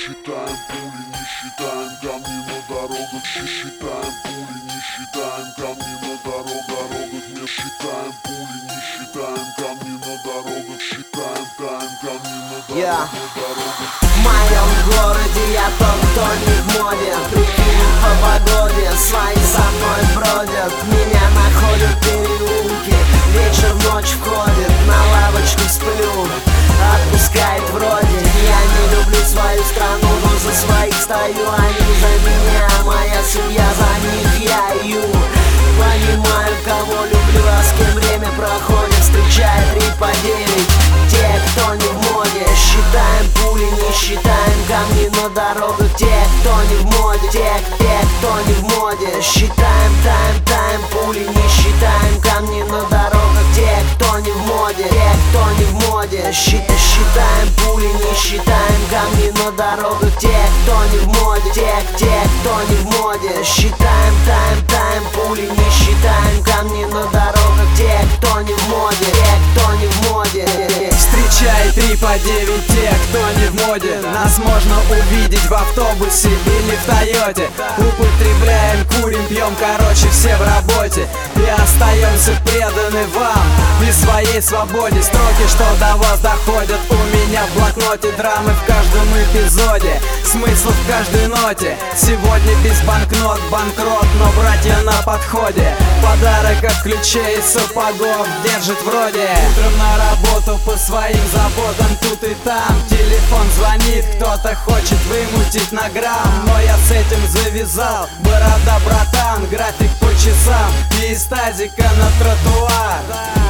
считаем пули, не считаем камни на дорогах. Считаем пули, не считаем камни на дорогах. Не считаем пули, не считаем камни на дорогах. Считаем камни на дорогах. В моем городе я тот, кто не в моде. Прикинь по погоде, свои со мной бродят. Меня находят в переулке, вечер в ночь входит. На лавочку сплю, отпускает вроде. Я не люблю свою страну, но за своих стою. Они за меня, моя семья за них, я ю. Понимаю, кого люблю, а с кем время проходит. Встречает 3 по 9, те, кто не в моде. Считаем пули, не считаем камни на дорогах. Те, кто не в моде, те, кто не в моде. Считаем тайм, пули, не считаем камни на дорогах. Те, кто не в моде, те, кто не в моде. Считаем пули, не считаем камни на дорогах. Те, кто не в моде, те, кто не в моде. Считаем тайм, пули, не считаем камни на дорогах. Те, кто не в моде, те, кто не в моде. Встречай 3 по 9, те, кто не в моде. Нас можно увидеть в автобусе или в Тойоте. Употребляем, курим, пьем, короче, все в работе. И остаемся преданы вам и своей свободе. Строки, что до вас доходят, у меня в блокноте. Драмы в каждом эпизоде, смысл в каждой ноте. Сегодня без банкнот, банкрот, но братья на подходе. Подарок от ключей и сапогов держит вроде. Утром на работу по своим заботам, тут и там телефон звонит, кто-то хочет вымутить на грамм. Но я с этим завязал, борода, братан, график по часам и из тазика на тротуар.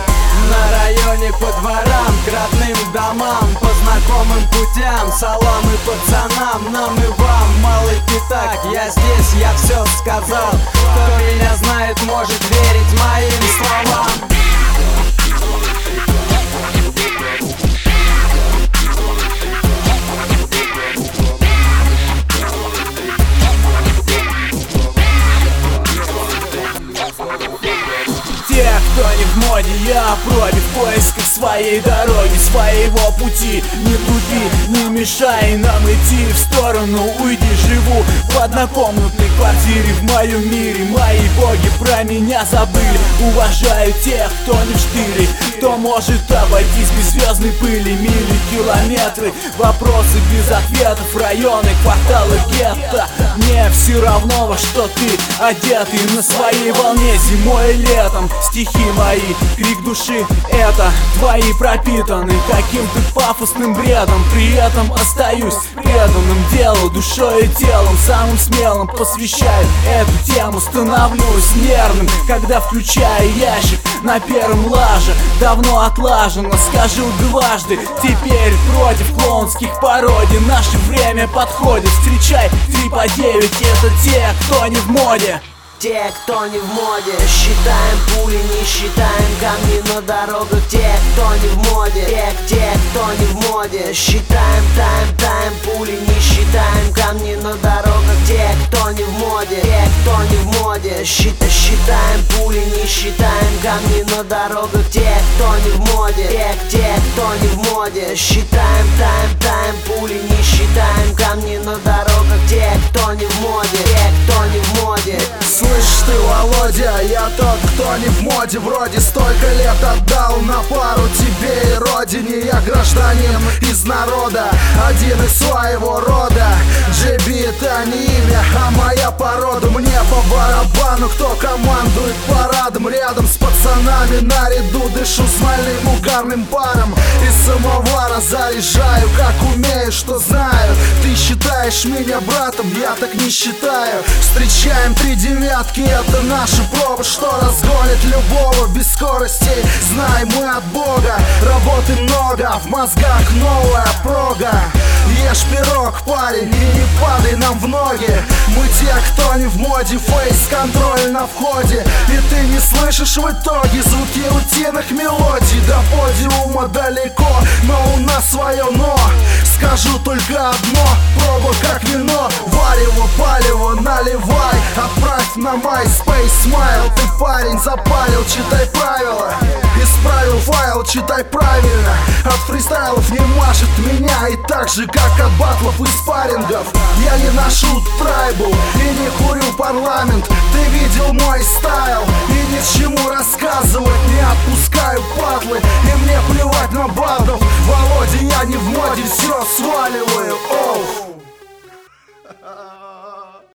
На районе по дворам, к родным домам, по знакомым путям. Саламы пацанам, нам и вам, малый пятак. Я здесь, я все сказал. Кто меня знает, может верить моим словам. Те, кто не в моде, я против поиска своей дороги, своего пути. Не тупи, не мешай нам идти в сторону, уйди. Живу в однокомнатной квартире в моем мире. Мои боги про меня забыли. Уважаю тех, кто не в штыре, кто может обойтись без звездной пыли. Мили, километры, вопросы без ответов, районы, кварталы, гетто. Мне все равно, во что ты одетый, на своей волне зимой и летом. Стихи мои, крик души, это твои пропитаны каким-то пафосным бредом. При этом остаюсь преданным делу, душой и телом. Самым смелым посвящаю эту тему. Становлюсь нервным, когда включаю ящик на первом лаже. Давно отлажено, скажу дважды. Теперь против клоунских пародий. Наше время подходит, встречай 3 по 9, это те, кто не в моде. Те, кто не в моде. Считаем пули, не считаем камни на дорогах. Те, кто не в моде, те, кто не в моде. Считаем тайм, пули, не считаем камни на дорогах. Те, кто не в моде, те, кто не в моде. Считаем пули, не считаем камни на дорогах. Те, кто не в моде, те, кто не в моде. Считаем тайм, пули, не считаем камни на дорогах. Те, кто не в моде, те, кто не в моде. Слышь ты, Володя, я тот, кто не в моде. Вроде столько лет отдал на пару тебе и родине. Я гражданин из народа, один из своего рода. JB это не имя, а моя порода. Мне по барабану, кто командует парадом. Рядом с пацанами наряду дышу смольным угарным паром. Из самовара заряжаю, как умею, что знаю. Ты считаешь меня братом, я так не считаю. Встречаем 3 девятки, это наши пробы, что разгонит любого без скоростей. Знай, мы от Бога, работы много, в мозгах новая прога. Ешь пирог, парень, и не падай нам в ноги. Мы те, кто не в моде, фейс-контроль на входе. И ты не слышишь в итоге звуки утиных мелодий. До подиума далеко, но у нас свое но. Скажу только одно, проба как вино. Варево, палево, наливай, отправь на MySpace смайл. Ты парень запалил, читай правила. Отправил файл, читай правильно. От фристайлов не машет меня. И так же, как от батлов и спаррингов, я не ношу трайбл и не курю парламент. Ты видел мой стайл и ни к чему рассказывать. Не отпускаю патлы и мне плевать на бардов. Володя, я не в моде, все сваливаю. Оу.